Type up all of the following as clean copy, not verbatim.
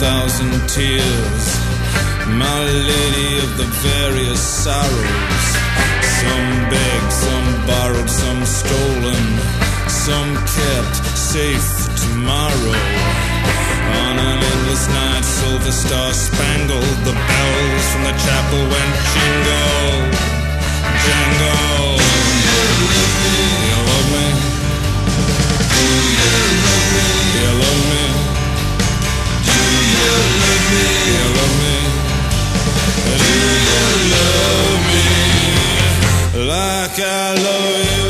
thousand tears, my lady of the various sorrows. Some begged, some borrowed, some stolen, some kept safe tomorrow. On an endless night, silver star spangled, the bells from the chapel went jingle, jangle. You love me? Do you love me? You love me? Do you love me? You love me? Do you love me like I love you?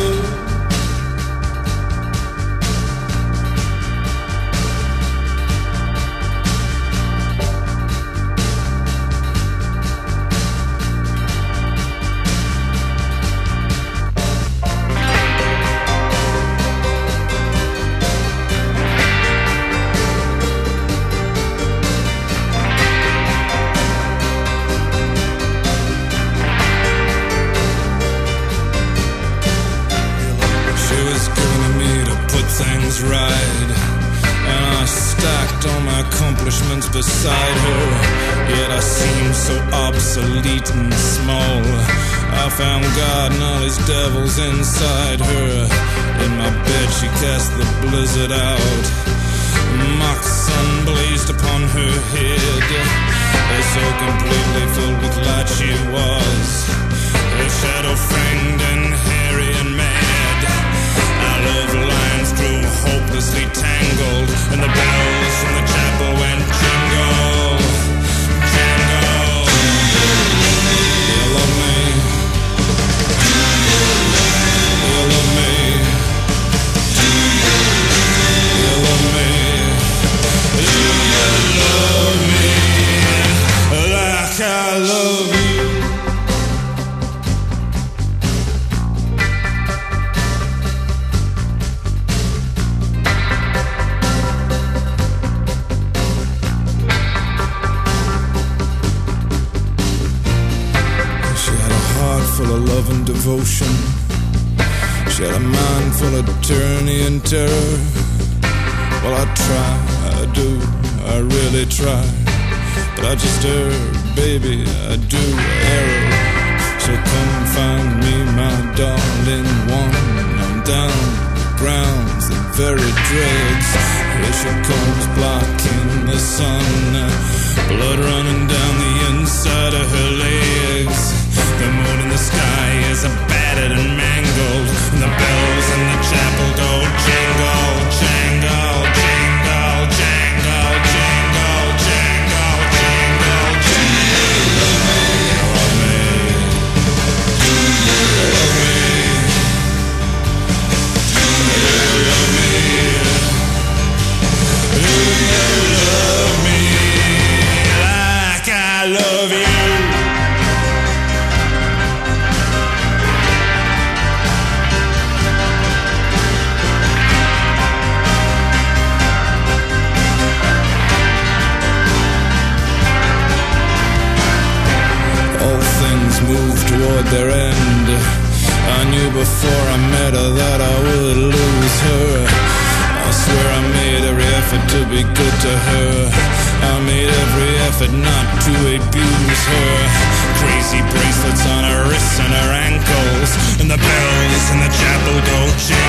Right, and I stacked all my accomplishments beside her, yet I seemed so obsolete and small. I found God and all his devils inside her. In my bed she cast the blizzard out, mock sun blazed upon her head. So completely filled with light she was, her shadow fanged and hairy and mad. Our love lines grew hopelessly tangled, and the bells from the chapel went jingle, jangle. You love me? You love me? You love me? You love me like I love you? Full of love and devotion, she had a mind full of tyranny and terror. Well, I try, I do, I really try, but I just err, baby, I do err. So come find me, my darling one. I'm down the grounds, the very dregs. Here she comes, blocking the sun, blood running down the inside of her legs. The moon in the sky is battered and mangled, and the bells in the chapel go jingle, jangle, jingle, jangle, jingle, jangle, jingle, jangle. You love me? Do you love me? Do you love me? Do you love me like I love you? Move toward their end. I knew before I met her that I would lose her. I swear I made every effort to be good to her. I made every effort not to abuse her. Crazy bracelets on her wrists and her ankles, and the bells in the chapel go jingle.